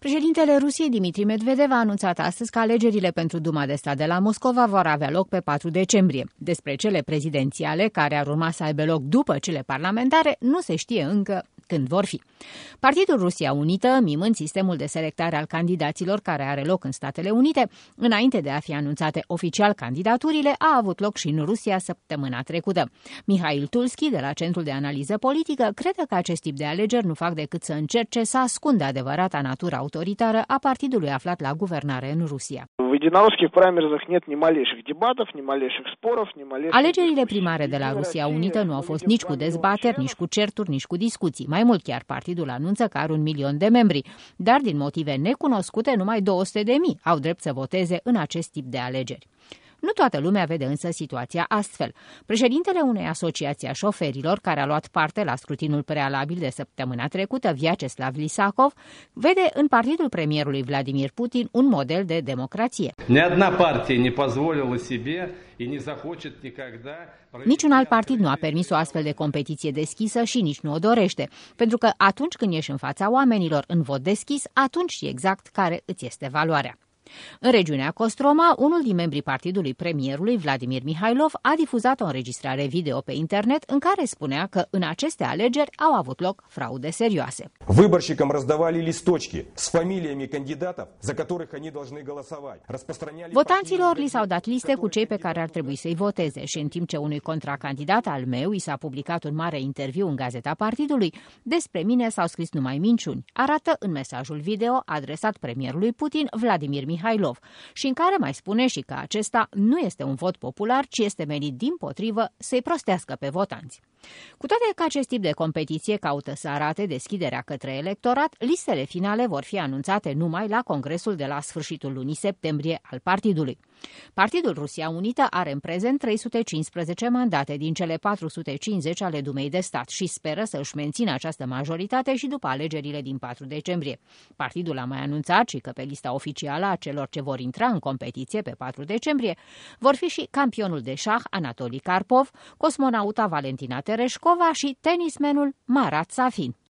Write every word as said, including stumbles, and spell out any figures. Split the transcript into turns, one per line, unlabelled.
Președintele Rusiei, Dmitri Medvedev, a anunțat astăzi că alegerile pentru Duma de stat de la Moscova vor avea loc pe patru decembrie. Despre cele prezidențiale, care ar urma să aibă loc după cele parlamentare, nu se știe încă când vor fi. Partidul Rusia Unită, mimând sistemul de selectare al candidaților care are loc în Statele Unite, înainte de a fi anunțate oficial candidaturile, a avut loc și în Rusia săptămâna trecută. Mihail Tulski, de la Centrul de Analiză Politică, crede că acest tip de alegeri nu fac decât să încerce să ascundă adevărata natură autoritară a partidului aflat la guvernare în Rusia. Alegerile primare de la Rusia Unită nu au fost nici cu dezbateri, nici cu certuri, nici cu discuții. Mai mult chiar, partidul anunță că are un milion de membri, dar din motive necunoscute numai două sute de mii au drept să voteze în acest tip de alegeri. Nu toată lumea vede însă situația astfel. Președintele unei asociații a șoferilor, care a luat parte la scrutinul prealabil de săptămâna trecută, Vyacheslav Lisakov, vede în partidul premierului Vladimir Putin un model de democrație. Niciun alt partid nu a permis o astfel de competiție deschisă și nici nu o dorește, pentru că atunci când ești în fața oamenilor în vot deschis, atunci știi exact care îți este valoarea. În regiunea Kostroma, unul din membrii partidului premierului, Vladimir Mihailov, a difuzat o înregistrare video pe internet în care spunea că în aceste alegeri au avut loc fraude serioase.
Выборщикам раздавали листочки с фамилиями кандидатов, за которых они должны голосовать.
Votanților li s-au dat liste cu cei pe care ar trebui să-i voteze și în timp ce unui contracandidat al meu i s-a publicat un mare interviu în gazeta partidului, despre mine s-au scris numai minciuni, arată în mesajul video adresat premierului Putin Vladimir Mihailov și în care mai spune și că acesta nu este un vot popular, ci este menit dimpotrivă să-i prostească pe votanți. Cu toate că acest tip de competiție caută să arate deschiderea către electorat, listele finale vor fi anunțate numai la congresul de la sfârșitul lunii septembrie al partidului. Partidul Rusia Unită are în prezent trei sute cincisprezece mandate din cele patru sute cincizeci ale Dumei de stat și speră să își mențină această majoritate și după alegerile din patru decembrie. Partidul a mai anunțat și că pe lista oficială a celor ce vor intra în competiție pe patru decembrie vor fi și campionul de șah Anatoli Karpov, cosmonauta Valentina Tereshkova și tenismenul Marat Safin.